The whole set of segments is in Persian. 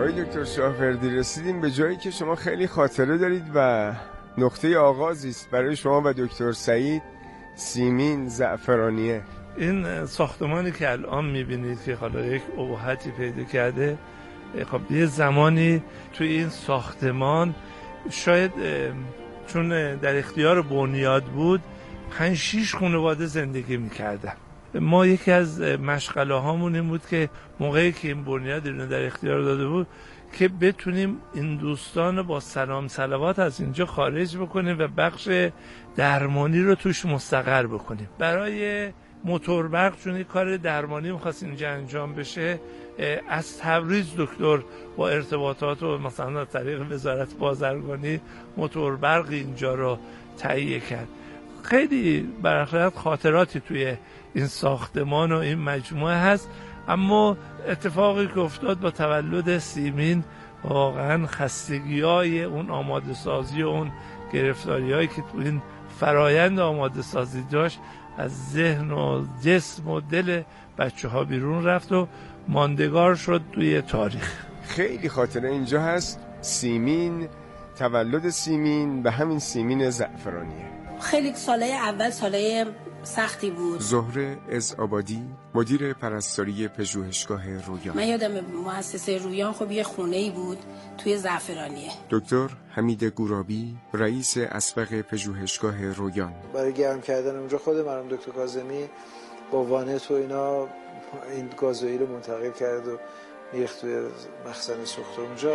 آقای دکتر شاهوردی، رسیدیم به جایی که شما خیلی خاطره دارید و نقطه آغازی است برای شما و دکتر سعید، سیمین زعفرانیه. این ساختمانی که الان میبینید که حالا یک ابهتی پیدا کرده، خب یه زمانی توی این ساختمان شاید چون در اختیار بنیاد بود 5-6 خانواده زندگی میکردن. ما یکی از مشغله هامون این بود که موقعی که این بنیاد رو در اختیار داده بود که بتونیم این دوستان با سلام صلوات از اینجا خارج بکنیم و بخش درمانی رو توش مستقر بکنیم. برای موتور برق چون یک کار درمانی می‌خواست اینجا انجام بشه، از تبریز دکتر با ارتباطات و مثلا از طریق وزارت بازرگانی موتور برق اینجا رو تهیه کرد. خیلی برخلاف خاطراتی توی این ساختمان و این مجموعه هست، اما اتفاقی که افتاد با تولد سیمین واقعا خستگی‌های اون آماده سازی و اون گرفتاری‌هایی که تو این فرایند آماده سازی داشت از ذهن و جسم و دل بچه‌ها بیرون رفت و ماندگار شد توی تاریخ. خیلی خاطره اینجا هست. سیمین، تولد سیمین و همین سیمین زعفرانیه. خیلی سالهای اول سالهای سختی بود. زهره عزآبادی، مدیر پرستاری پژوهشگاه رویان. من یادم مؤسسه رویان خب یه خونه‌ای بود توی زعفرانیه. دکتر حمید گورابی، رئیس اسبق پژوهشگاه رویان. برای گرم کردن اونجا خود مرحوم دکتر کاظمی با وانت و اینا این گازوئیل رو منتقل کرد و میریخت توی مخزن سوخت اونجا.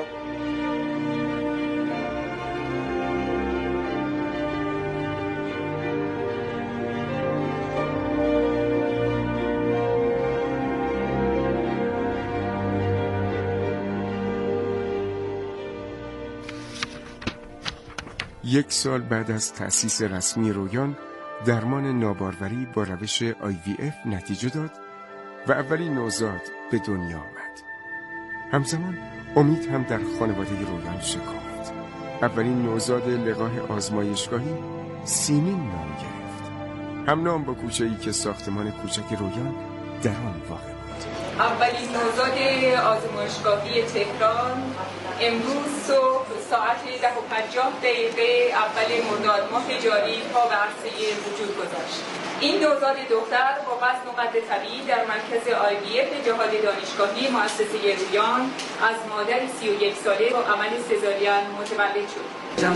یک سال بعد از تأسیس رسمی رویان، درمان ناباروری با روش IVF نتیجه داد و اولین نوزاد به دنیا آمد. همزمان امید هم در خانواده رویان شکافت. اولین نوزاد لقاح آزمایشگاهی سیمین نام گرفت، هم نام با کوچه‌ای که ساختمان کوچک رویان در آن واقع بود. اولین نوزاد آزمایشگاهی تهران امروز صبح ساعت 10:50 اول مرداد ماه جاری پا به عرصه وجود گذاشت. این نوزاد دختر با وزن و قد طبیعی در مرکز IVF جهاد دانشگاهی مؤسسه رویان از مادر 31 ساله با عمل سزارین متولد شد.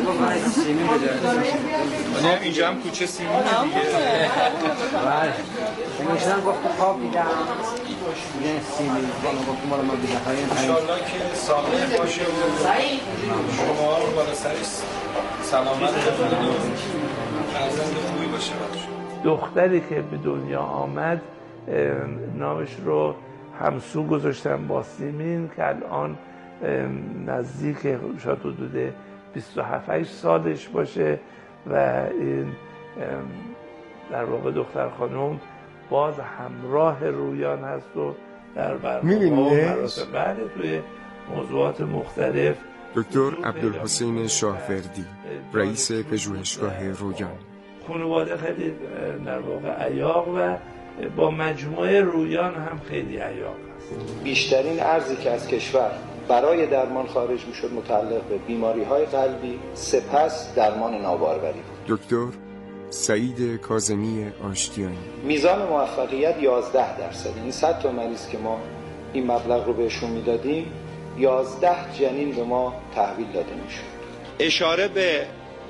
اینجا هم کوچه سیمینه دیگه. بله. نمیشتن گفت خواب میدم. یه سیمین گفت مال ما بیده های ان شاءالله که سالم باشه و شما رو بالا سرش سلامت بکنید و فرزند خوبی باشه براش. دختری که به دنیا آمد نامش رو همسو گذاشتن با سیمین که الان نزدیک شاید حدود 27 سالش باشه و این در واقع دختر خانم باز همراه رویان هست و در برنامه بله توی موضوعات مختلف. دکتر عبدالحسین شاهوردی، رئیس پژوهشگاه رویان. خانواده خیلی در واقع عیاق و با مجموعه رویان هم خیلی عیاق هست. بیشترین ارزی که از کشور برای درمان خارج میشد متعلق به بیماری‌های قلبی، سپس درمان ناباروری. دکتر سعید کاظمی آشتیانی. میزان موفقیت 11%. این 100 تا مریض که ما این مبلغ رو بهشون میدادیم 11 جنین به ما تحویل داده میشد. اشاره به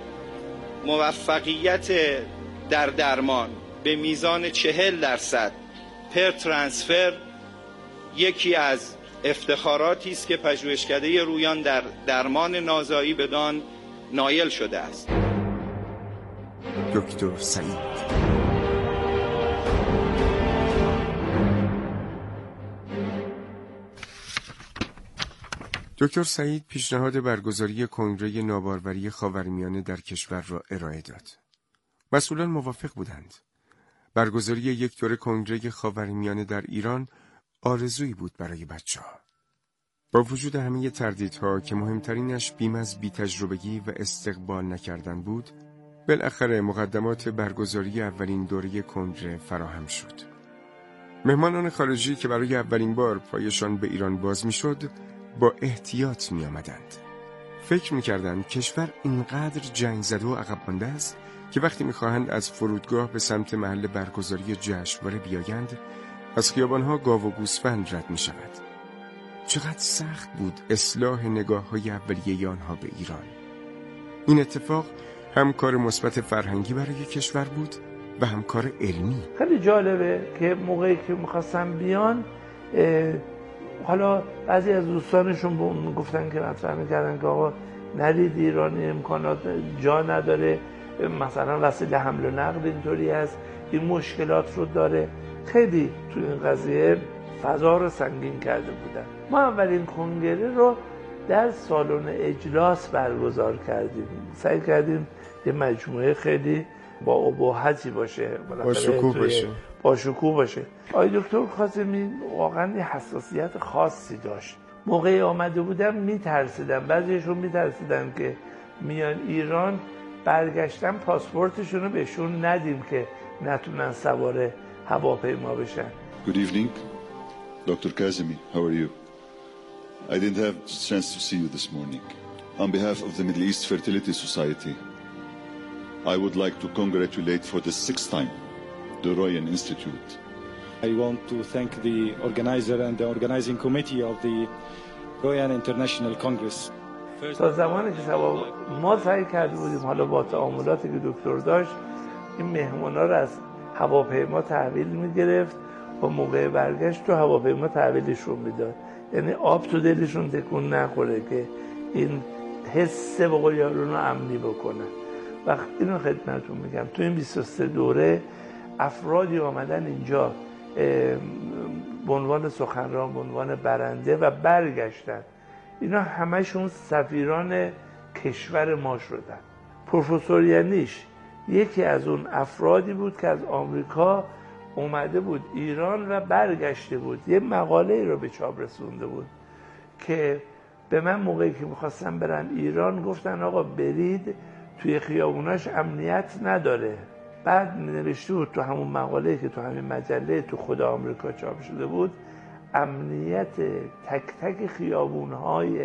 موفقیت در درمان به میزان 40% پر ترانسفر یکی از افتخاراتی است که پژوهشکده رویان در درمان نازایی بدان نایل شده است. دکتر سعید. دکتر سعید پیشنهاد برگزاری کنگره ناباروری خاورمیانه در کشور را ارائه داد. مسئولان موافق بودند. برگزاری یک دوره کنگره خاورمیانه در ایران آرزویی بود برای بچه‌ها. با وجود همه تردیدها که مهمترینش بیم از بی‌تجربگی و استقبال نکردن بود، بالاخره مقدمات برگزاری اولین دوره کنگره فراهم شد. مهمانان خارجی که برای اولین بار پایشان به ایران باز می‌شد، با احتیاط می آمدند. فکر می کردند کشور اینقدر جنگ زده و عقب مانده است که وقتی می خواهند از فرودگاه به سمت محل برگزاری جشنواره بیایند، از خیابانها گاو و گوسفند رد می شود. چقدر سخت بود اصلاح نگاه‌های اولیه آنها به ایران. این اتفاق هم کار مثبت فرهنگی برای کشور بود و هم کار علمی. خیلی جالبه که موقعی که می‌خواستن بیان، حالا بعضی از دوستانشون به اون گفتن که مطرح می‌کردن که آقا نرید ایران، امکانات جا نداره، مثلا وسیله حمل و نقل اینطوری هست، این مشکلات رو داره. خیلی تو این قضیه فضا رو سنگین کرده بودن. ما اولین کنگره رو در سالن اجلاس برگزار کردیم. سعی کردیم یه مجموعه خیلی با ابهتی باشه، با شکوه باشه. آقای دکتر کاظمی واقعا یه حساسیت خاصی داشت. موقعی آمده بودم میترسیدن، بعضیشون میترسیدن که میان ایران برگشتن پاسپورتشون رو بهشون ندیم که نتونن سوار هواپیما بشن. Good evening, Dr. Kazemi. How are you? I didn't have a chance to see you this morning. On behalf of the Middle East Fertility Society, I would like to congratulate for the 6th time the Royan Institute. I want to thank the organizer and the organizing committee of the Royan International Congress. تا زمانی که ما سعی کرده بودیم حالا با تعاملاتی که دکتر داشت این مهمونا رو از هواپیما تحویل میگرفت و موقع برگشت تو هواپیما تحویلشون میداد، یعنی آب تو دلشون تکون نخوره که این حس به قول یارون رو امنی بکنن. وقت اینو خدمتتون میگم تو این 23 دوره افرادی آمدن اینجا به عنوان سخنران، به عنوان برنده و برگشتن. اینا همشون سفیران کشور ما شدن. پروفسور یعنیش یکی از اون افرادی بود که از آمریکا اومده بود ایران و برگشته بود، یه مقاله رو به چاپ رسونده بود که به من موقعی که میخواستم برن ایران گفتن آقا برید توی خیابوناش امنیت نداره. بعد نوشته بود تو همون مقاله که تو همین مجله تو خود آمریکا چاپ شده بود، امنیت تک تک خیابونهای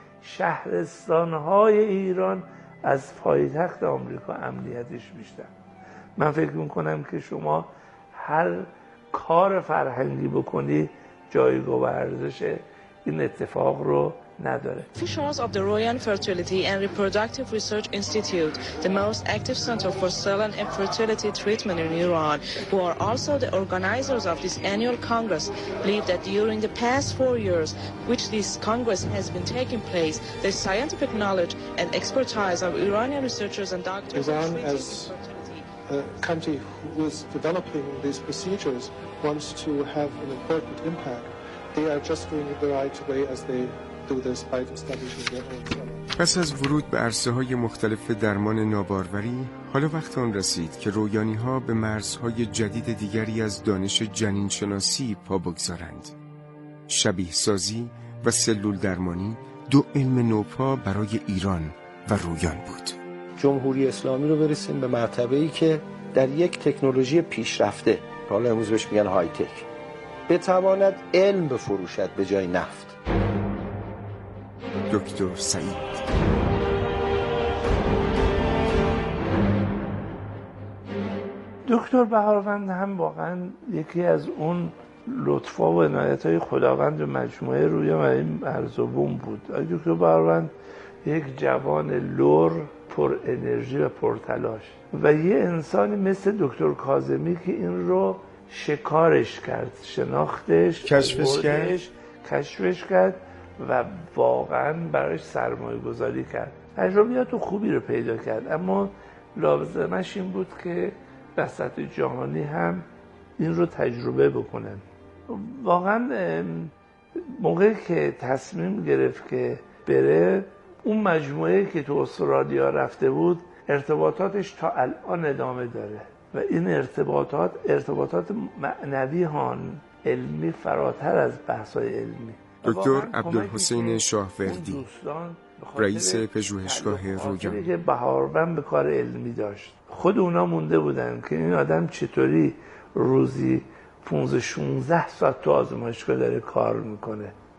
شهرستانهای ایران از پایتخت آمریکا امنیتش بیشتر. من فکر میکنم که شما هر کار فرهنگی بکنی جایگاه و ارزش این اتفاق رو نداره. Officials of the Royan Fertility and Reproductive Research Institute, the most active center for cell and infertility treatment in Iran, who are also the organizers of this annual congress, believe that during the past 4 years, which this congress has been taking place, the scientific knowledge and expertise of Iranian researchers and doctors Iran as a country who is developing these procedures wants to have an important impact. They are just doing it the right way as they پس از ورود به عرصه‌های مختلف درمان ناباروری، حالا وقت آن رسید که رویانی‌ها به مرزهای جدید دیگری از دانش جنین‌شناسی پا بگذارند. شبیه سازی و سلول درمانی دو علم نوپا برای ایران و رویان بود. جمهوری اسلامی رو برسیم به مرتبه‌ای که در یک تکنولوژی پیشرفته، حالا امروز بهش میگن های تک، بتواند علم بفروشد به جای نفت. دکتر سعید. دکتر بهاروند هم واقعا یکی از اون لطفا و عنایت‌های خداوند و مجموعه رویان و این ارز و بوم بود. دکتر بهاروند یک جوان لور، پر انرژی و پر تلاش و یه انسانی مثل دکتر کاظمی که این رو شکارش کرد، شناختش، کشفش کرد و واقعا براش سرمایه گذاری کرد. تجربیات خوبی رو پیدا کرد، اما لازمش این بود که بساط جهانی هم این رو تجربه بکنن. واقعا موقعی که تصمیم گرفت که بره، اون مجموعه که تو استرالیا رفته بود ارتباطاتش تا الان ادامه داره و این ارتباطات معنوی هان، علمی فراتر از بحث‌های علمی. دکتر عبدالحسین شاهوردی، رئیس پژوهشگاه رویان، که بهاروند به کار علمی داشت. خود اونا مونده بودن که این آدم چطوری روزی 15-16 ساعت تو آزمایشگاه داره کار میکنه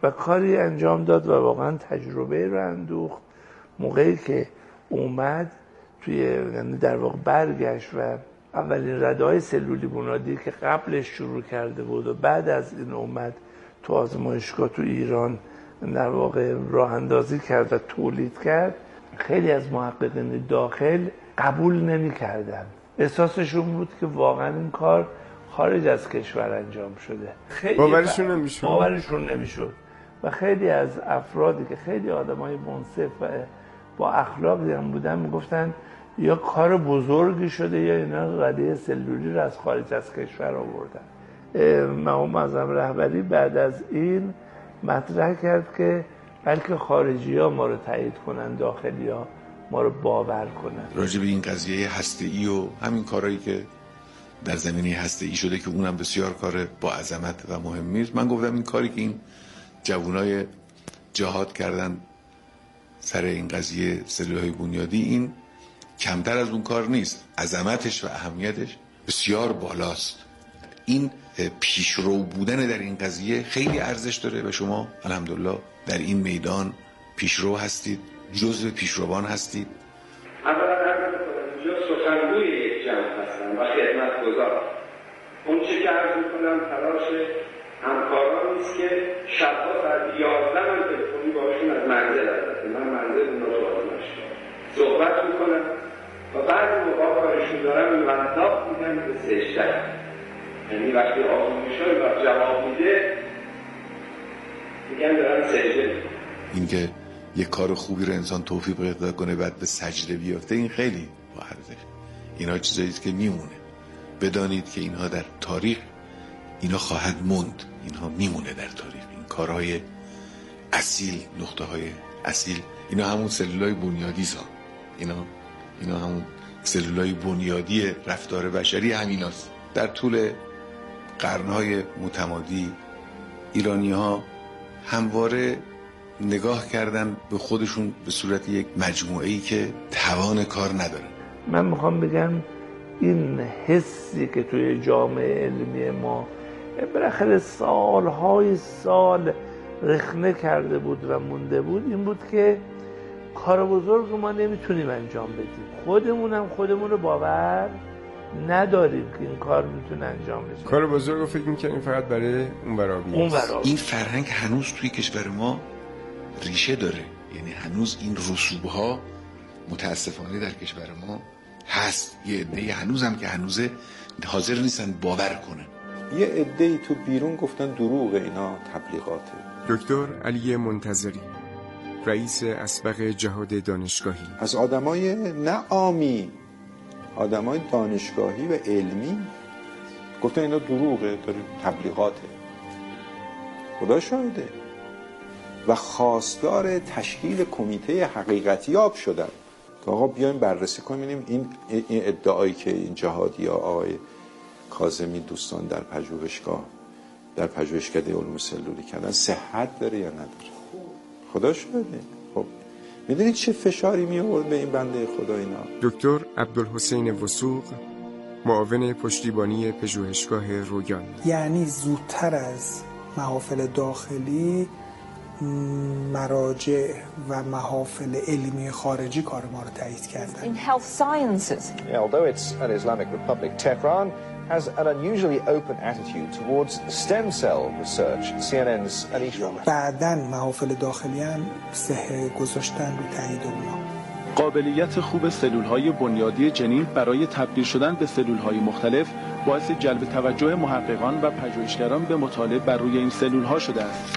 و کاری انجام داد و واقعا تجربه رو اندوخت. موقعی که اومد یعنی در واقع برگشت و اولین رده‌های سلولی بنیادی که قبلش شروع کرده بود و بعد از این اومد تو آزمایشگاه تو ایران در واقع راه اندازی کرد و تولید کرد، خیلی از محققین داخل قبول نمی‌کردن. احساسشون بود که واقعا این کار خارج از کشور انجام شده. باورشون نمیشد و خیلی از افرادی که خیلی آدمای منصف و با اخلاقی هم بودن میگفتن یا کار بزرگی شده یا اینا رده سلولی رو از خارج از کشور آوردن. مقام معظم رهبری بعد از این مطرح کرد که بلکه خارجی‌ها ما رو تایید کنن، داخلی‌ها ما رو باور کنن. راجع به این قضیه هسته‌ای و همین کارهایی که در زمینه هسته‌ای شده که اونم بسیار کار با عظمت و مهمی است، من گفتم این کاری که این جوانای جهاد کردن سر این قضیه سلول‌های بنیادی، این کمتر از اون کار نیست. عظمتش و اهمیتش بسیار بالاست. این پیشرو بودن در این قضیه خیلی ارزش داره و شما الحمدلله در این میدان پیشرو هستید، جزو پیشروان هستید. اولا عرض می‌کنم اینجا سخنگوی یک جمع هستم و خدمتگزار. اون چه که عرض می‌کنم تلاش همکارانی است که شب‌ها ساعت 11 من تلفنی باشون از منزل هستم. من منزل اونا رو آزمایشگاه صحبت می‌کنم و بعضی موقع کارشون دارم منداخت میدن به سجده. یعنی وقتی آزمایشگاه و جواب میده میگن دارن سجده می‌کنن. اینکه یک کار خوبی رو انسان توفیق پیدا کنه بعد به سجده بیافته، این خیلی با ارزش. اینا چیزایی است که میمونه. بدانید که اینها در تاریخ اینا خواهد موند، اینها میمونه در تاریخ. این کارهای اصیل، نقطه های اصیل، اینا همون سلولای بنیادی سا. اینا همون سلولای بنیادی رفتار بشری همیناست. در طول قرنهای متمادی ایرانی ها همواره نگاه کردن به خودشون به صورت یک مجموعه‌ای که توان کار نداره. من میخوام بگم این حسی که توی جامعه علمی ما بالاخره سالهای سال رخنه کرده بود و مونده بود، این بود که کار بزرگ رو ما نمیتونیم انجام بدیم. خودمون رو باور نداریم که این کار میتونه انجام بشه. کار بزرگ رو فکر میکنیم فقط برای اون برابی. این فرهنگ هنوز توی کشور ما ریشه داره. یعنی هنوز این رسوب‌ها متاسفانه در کشور ما هست. یه عده‌ای هنوزم که هنوزه حاضر نیستن باور کنن. یه عده‌ای تو بیرون گفتن دروغ، اینا تبلیغاته. دکتر علی منتظری، رئیس اسبق جهاد دانشگاهی، از آدمای نه عامی، آدمای دانشگاهی و علمی گفتن اینا دروغه، داره تبلیغاته. خدا شاهده. و خواستار تشکیل کمیته حقیقتیاب شدن که آقا بیایم بررسی کنیم این ادعایی که این جهادی ها آقای کاظمی دوستان در پژوهشکده علوم سلولی کردن صحت داره یا نداره. خدا شاهده. خب میدونید چه فشاری می آورد به این بنده خدا اینا؟ دکتر عبدالحسین وثوق، معاون پشتیبانی پژوهشگاه رویان. یعنی زودتر از محافل داخلی مراجع و محافل علمی خارجی کار ما رو تایید کردن. In health sciences. Although it's an Islamic Republic, Tehran has an unusually open attitude towards stem cell research. CNN's Anish. بعداً محافل داخلی هم سهه گذاشتن رو تایید اونا. قابلیت خوب سلول‌های بنیادی جنین برای تبدیل شدن به سلول‌های مختلف باعث جلب توجه محققان و پژوهشگران به مطالعه بر روی این سلول‌ها شده است.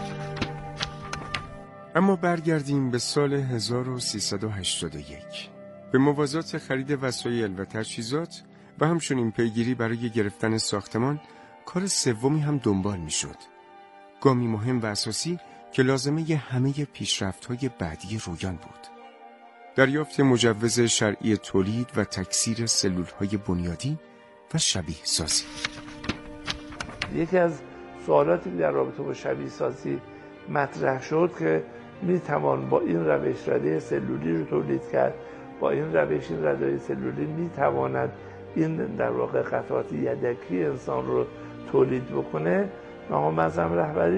اما برگردیم به سال 1381. به موازات خرید وسایل و تجهیزات و همچنین پیگیری برای گرفتن ساختمان، کار سومی هم دنبال می شد. گامی مهم و اساسی که لازمه همه پیشرفت‌های بعدی رویان بود. دریافت مجوز شرعی تولید و تکثیر سلول‌های بنیادی و شبیه سازی. یکی از سوالاتی در رابطه با شبیه سازی مطرح شد که میتوان با این روش رده سلولی رو تولید کرد، با این روش این رده سلولی میتواند این در واقع قطعات یدکی انسان رو تولید بکنه. مقام معظم رهبری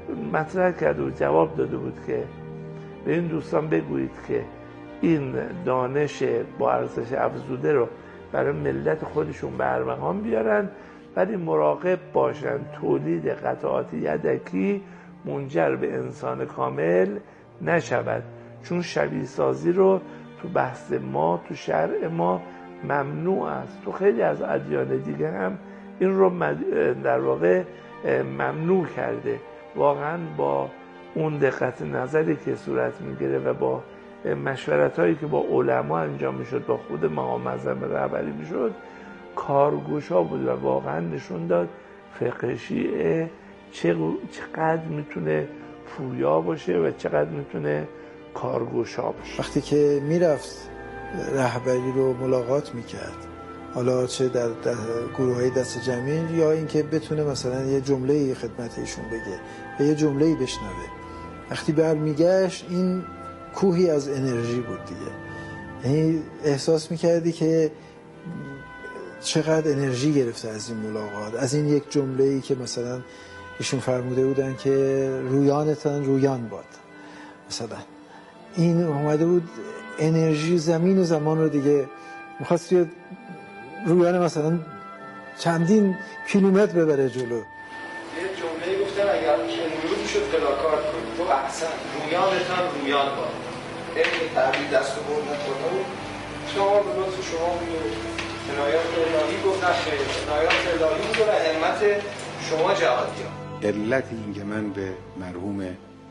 مطرح کرده بود، جواب داده بود که به این دوستان بگویید که این دانش با ارزش افزوده رو برای ملت خودشون به ارمغان بیارن، ولی مراقب باشن تولید قطعات یدکی منجر به انسان کامل نشود، چون شبیه سازی رو تو بحث ما، تو شرع ما ممنوع است. تو خیلی از ادیان دیگه هم این رو در واقع ممنوع کرده. واقعا با اون دقت نظری که صورت میگیره و با مشورت هایی که با علما انجام میشد، با خود مقام معظم رهبری میشد، کارگوشا بود و واقعا نشون داد فقه شیعه چقدر میتونه پویا باشه و چقدر میتونه کارگوشا باشه. وقتی که میرفت رهبری رو ملاقات میکرد، حالا چه در گروه‌های دست جمعی یا اینکه بتونه مثلا یه جمله‌ای خدمت ایشون بگه و یه جمله‌ای بشنوه، وقتی برمیگشت این کوهی از انرژی بود دیگه. یعنی احساس میکردی که چقدر انرژی گرفته از این ملاقات، از این یک جمله‌ای که مثلا ایشون فرموده بودن که رویانتان رویان باد. مثلا این اومده بود انرژی زمین و زمان رو دیگه می‌خواست یه رویان مثلا چندین کیلومتر ببره جلو. یه جمله گفتن اگر امروز شد فلاکار کنید تو احسن رویانتان رویان باد. این تعبیر دست و بردن کنید شما به لطف شما بگید عنایات الهی گفت نخیر، عنایات الهی بود و همت شما جهادیان. علت این که من به مرحوم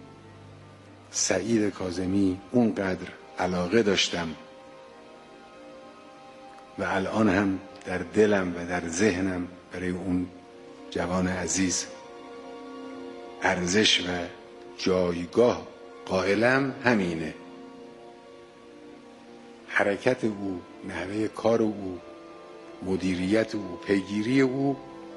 سعید کاظمی اونقدر علاقه داشتم و الان هم در دلم و در ذهنم برای اون جوان عزیز ارزش و جایگاه قائلم همینه. حرکت او، نحوه کار او، مدیریت او، پیگیری او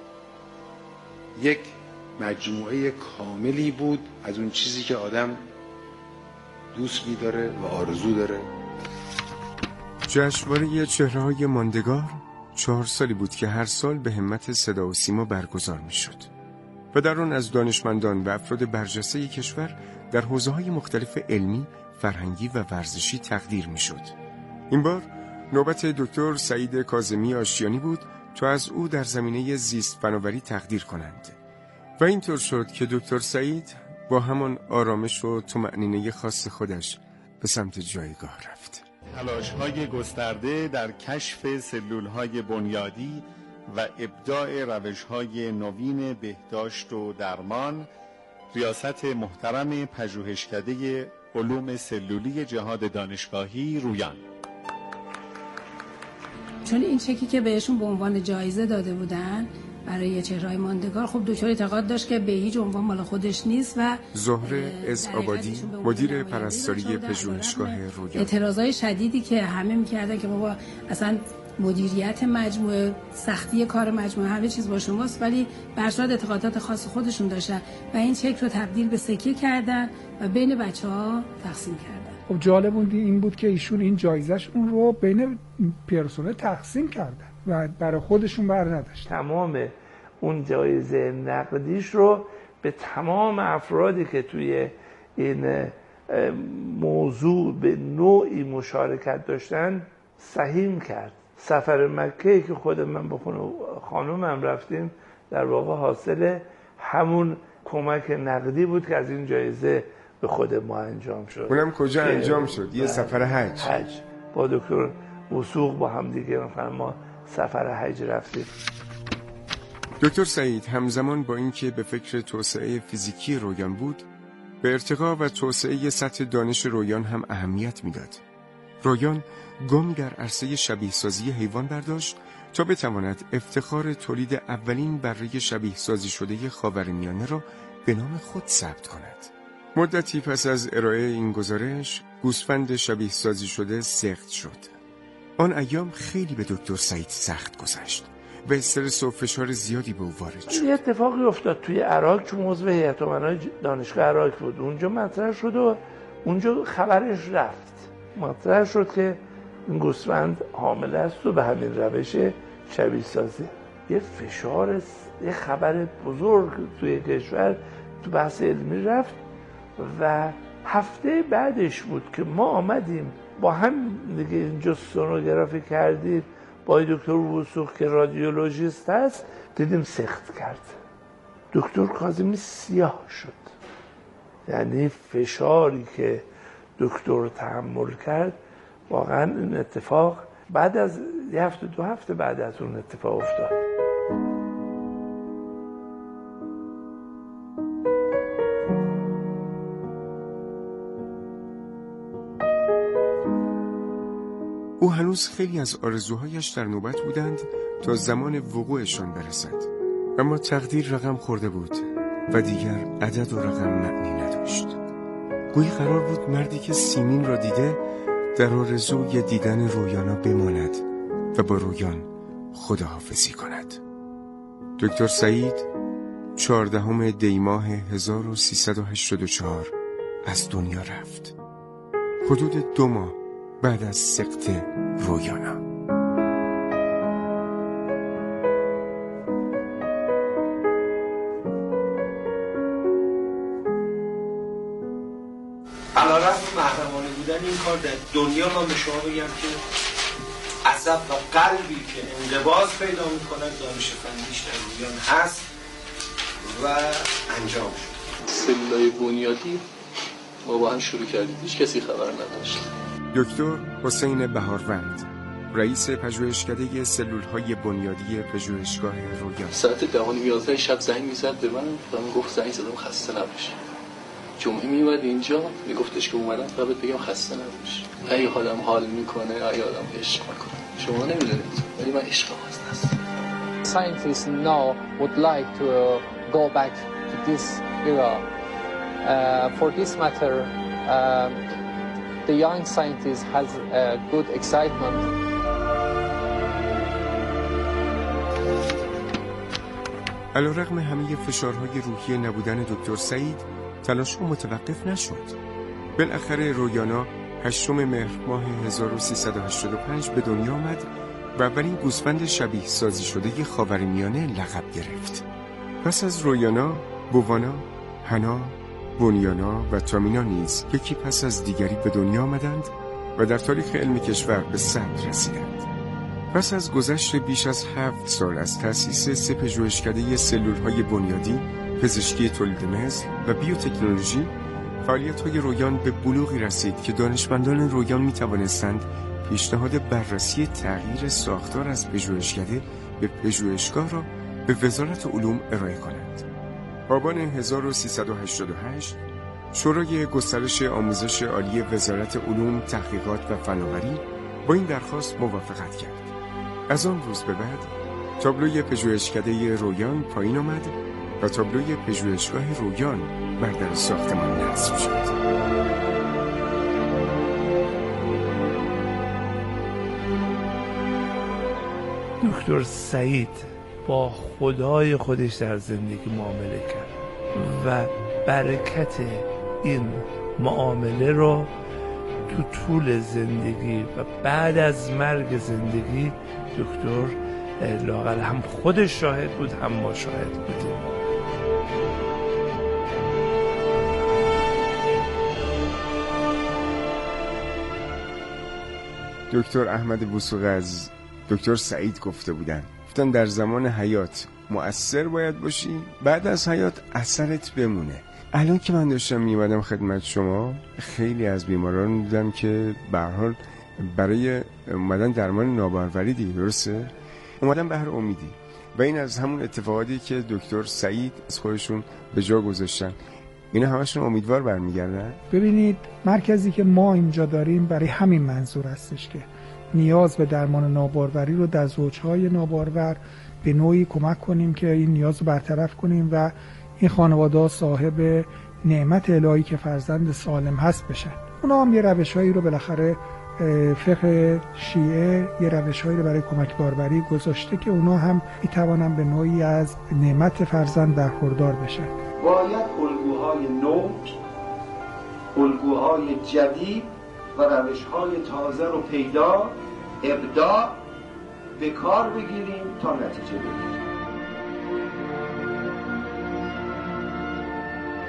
یک مجموعه کاملی بود از اون چیزی که آدم دوست می‌داره و آرزو داره. جشنواره چهره‌های ماندگار 4 سالی بود که هر سال به همت صدا و سیما برگزار می‌شد و در آن از دانشمندان و افراد برجسته کشور در حوزه‌های مختلف علمی، فرهنگی و ورزشی تقدیر می‌شد. این بار نوبت دکتر سعید کاظمی آشتیانی بود تا از او در زمینه زیست فناوری تقدیر کنند و اینطور شد که دکتر سعید با همان آرامش و طمأنینه خاص خودش به سمت جایگاه رفت. تلاش‌های گسترده در کشف سلول‌های بنیادی و ابداع روش‌های نوین بهداشت و درمان، ریاست محترم پژوهشکده علوم سلولی جهاد دانشگاهی رویان. چون این چکی که بهشون به عنوان جایزه داده بودن برای چهره‌های ماندگار، خب دکتر اعتقاد داشت که به هیچ عنوان مال خودش نیست و زهره اسعابادی مدیر پرستاری پژوهشگاه رویان، اعتراضای شدیدی که همه می‌کردن که بابا اصلا مدیریت مجموعه، سختی کار مجموعه، همه چیز با شماست، ولی برصورت اعتقادات خاص خودشون داشتن و این چک رو تبدیل به سکه کردن و بین بچه‌ها تقسیم کردن. خب جالب این بود که ایشون این جایزه‌شون رو بین پرسنل تقسیم کردن و برای خودشون بر نداشت. تمام اون جایزه نقدیش رو به تمام افرادی که توی این موضوع به نوعی مشارکت داشتن سهیم کرد. سفر مکه که خود من با خانومم رفتیم در واقع حاصل همون کمک نقدی بود که از این جایزه به خود ما انجام شد. اونم کجا انجام شد؟ یه سفر حج. با دکتر وثوق با هم دیگه ما سفر حج رفتیم. دکتر سعید همزمان با اینکه به فکر توسعه فیزیکی رویان بود، به ارتقا و توسعه سطح دانش رویان هم اهمیت میداد. رویان گامی در عرصه شبیه سازی حیوان برداشت تا بتواند افتخار تولید اولین بره شبیه سازی شده خاورمیانه را به نام خود ثبت کند. مدتی پس از ارائه این گزارش، گوسفند شبیه سازی شده سخت شد. آن ایام خیلی به دکتر سعید سخت گذشت و استرس و فشار زیادی به او وارد شد. یه اتفاقی افتاد توی عراق، چون عضو هیئت امنای دانشگاه عراق بود. اونجا مطرح شد و اونجا خبرش رفت. مطرح شد که این گوسفند حامل است و به همین روش شبیه سازی. یه فشار، یه خبر بزرگ توی کشور تو بحث علمی رفت و هفته بعدش بود که ما آمدیم با هم دیگه اینجا سونوگرافی کردیم با دکتر وثوق که رادیولوژیست هست، دیدیم سقط کرد. دکتر کاظمی سیاه شد. یعنی فشاری که دکتر تحمل کرد، واقعا این اتفاق بعد از یه هفته 2 هفته بعد از اون اتفاق افتاد. او هنوز خیلی از آرزوهایش در نوبت بودند تا زمان وقوعشان برسد، اما تقدیر رقم خورده بود و دیگر عدد و رقم معنی نداشت. گویی قرار بود مردی که سیمین را دیده در آرزوی دیدن رویانا بماند و با رویان خداحافظی کند. دکتر سعید 14 دی ماه 1384 از دنیا رفت، حدود 2 ماه بعد از سقط رویانا. علیرغم محرمانه بودن این کار در دنیا، من به شما بگم که عصب و قلبی که انقباض پیدا میکنه دانش فنیش در رویان هست و انجام شد. سلولای بنیادی ما با هم شروع کردیم، هیچ کسی خبر نداشت. دکتر حسین بهاروند، رئیس پژوهشکده سلول‌های بنیادی پژوهشگاه رویان، ساعت 10:11 شب زنگ میزد به من و من گفت زنگ زدم خسته نباش. جمعه میومد اینجا میگفتش که اومدم فقط بگم خسته نباش. ای آدم حال میکنه، ای آدم عشق میکنه. شما نمیدونید ولی من عشق واسه است. Scientists now would like to go back to this era. For this matter, the young scientist has a good excitement. علیرغم همه فشارهای روحی نبودن دکتر سعید، تلاش او متوقف نشد. بالاخره رویانا 8 مهر ماه 1385 به دنیا آمد و اولین گوسفند شبیه سازی شده خاورمیانه لقب گرفت. پس از رویانا، بوانا، هنا، بونیانا و تامینا نیز یکی پس از دیگری به دنیا آمدند و در تاریخ علم کشور به 100 رسیدند. پس از گذشت بیش از 7 سال از تأسیس 3 پژوهشکده سلول‌های بنیادی، پزشکی تولید مثل و بیوتکنولوژی، فعالیت‌های رویان به بلوغی رسید که دانشمندان رویان می‌توانستند پیشنهاد بررسی تغییر ساختار از پژوهشکده به پژوهشگاه را به وزارت علوم ارائه کنند. آبان 1388 شورای گسترش آموزش عالی وزارت علوم، تحقیقات و فناوری با این درخواست موافقت کرد. از آن روز به بعد تابلوی پژوهشکده رویان پایین آمد و تابلوی پژوهشگاه رویان بر در ساختمان نصب شد. دکتر سعید با خدای خودش در زندگی معامله کرد و برکت این معامله رو تو طول زندگی و بعد از مرگ زندگی دکتر لااقل هم خودش شاهد بود، هم ما شاهد بودیم. دکتر احمد وثوق از دکتر سعید گفته گفتن در زمان حیات مؤثر باید باشی، بعد از حیات اثرت بمونه. الان که من داشتم میمدم خدمت شما، خیلی از بیماران دیدم که به هر حال برای اومدن درمان ناباروری دیگه، درسته؟ اومدن به هر امیدی و این از همون اتفاقاتی که دکتر سعید از خودشون به جا گذاشتن، اینا همشون امیدوار برمیگردن. ببینید مرکزی که ما اینجا داریم برای همین منظور هستش که نیاز به درمان ناباروری رو در زوجهای نابارور به نوعی کمک کنیم که این نیاز رو برطرف کنیم و این خانواده‌ها صاحب نعمت الهی که فرزند سالم هست بشن. اونا هم یه روش‌هایی رو بالاخره فقه شیعه یه روش‌هایی رو برای کمک باروری گذاشته که اونا هم میتوانن به نوعی از نعمت فرزند برخوردار بشن. باید الگوهای نو، الگوهای جدید و روش‌های تازه رو پیدا، ابداع به کار بگیریم تا نتیجه بگیریم.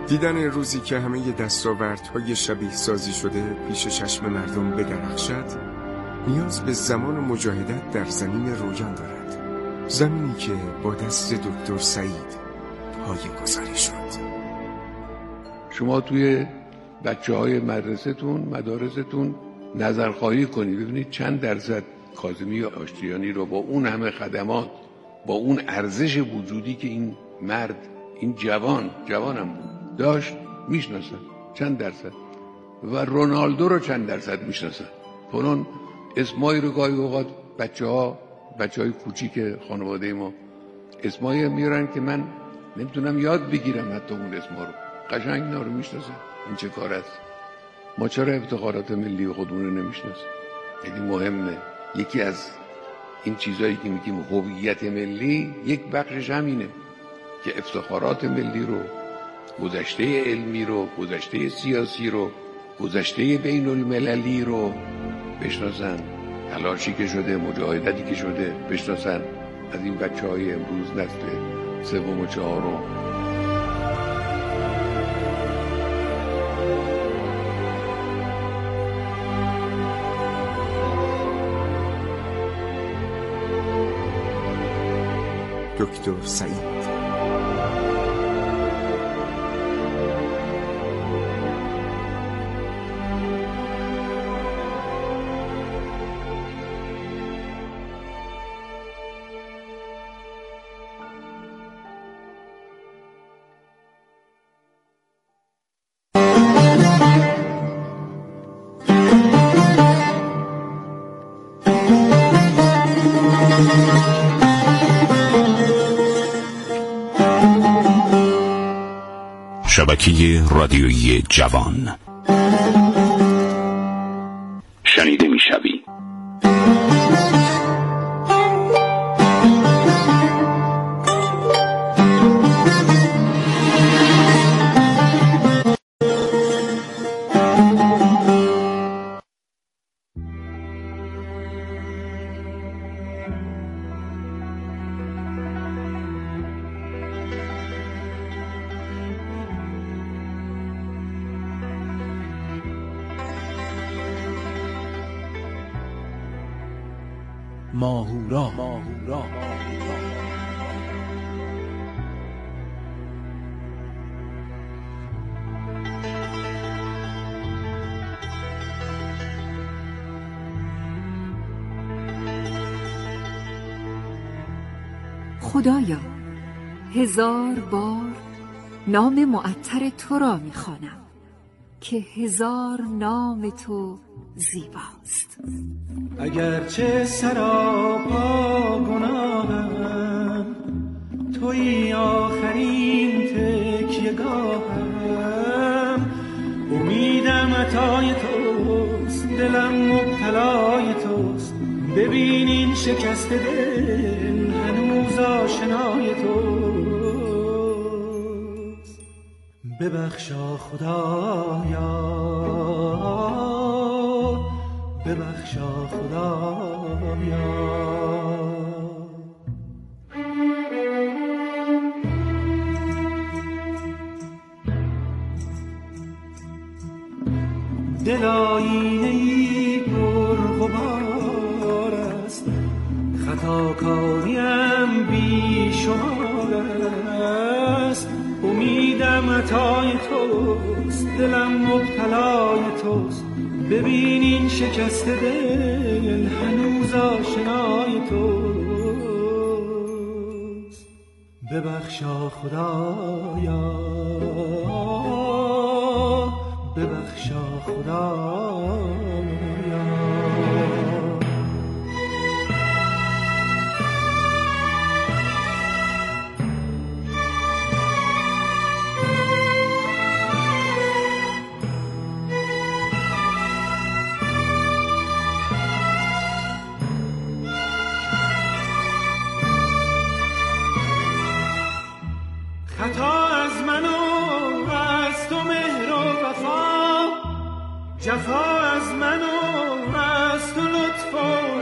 دیدن روزی که همه دستاوردهای شبیه سازی شده پیش چشم مردم بدرخشد نیاز به زمان و مجاهدت در زمین رویان دارد، زمینی که با دست دکتر سعید پایه‌گذاری شد. شما توی بچه‌های مدارستون نظرخواهی کنید ببینید چند درصد کاظمی آشتیانی رو با اون همه خدمات، با اون ارزش وجودی که این مرد، این جوانم بود داشت میشناسن، چند درصد، و رونالدو رو چند درصد میشناسن. فلان اسمایی رو گاهی اوقات بچه‌های کوچیک خانواده ما اسمایی میارن که من نمیتونم یاد بگیرم حتی اون اسما رو، قشنگ اینا رو میشناسن. این چه کار است؟ ما چرا افتخارات ملی خودمون رو نمیشناسیم؟ خیلی مهمه. یکی از این چیزایی که میگیم هویت ملی، یک بخشش همینه که افتخارات ملی رو، گذشته علمی رو، گذشته سیاسی رو، گذشته بین المللی رو بشناسن، تلاشی که شده، مجاهدتی که شده بشناسن از این بچه‌های امروز نسل سوم و چهارم. دکتر سعید. شبکه رادیویی جوان شنیده میشوی. ماهورا خدایا، 1000 بار نام معطر تو را می‌خوانم که 1000 نام تو زیباست. اگرچه سراپا گناهم، توی آخرین تکیه‌گاهم. امیدم عطای توست، دلم مبتلای توست. ببین این شکست دل هنوز آشنای توست. ببخشا خدایا، ببخشا خدایا. دل آیینه‌ای پرغبار است، خطاکاریم بی شمار است. امیدم عطای توست، دلم مبتلای توست. ببین این شکست دل هنوز آشنای توست. ببخشا خدایا، ببخشا خدایا. خطا از من و از تو مهر و وفا، جفا از من و از تو لطف و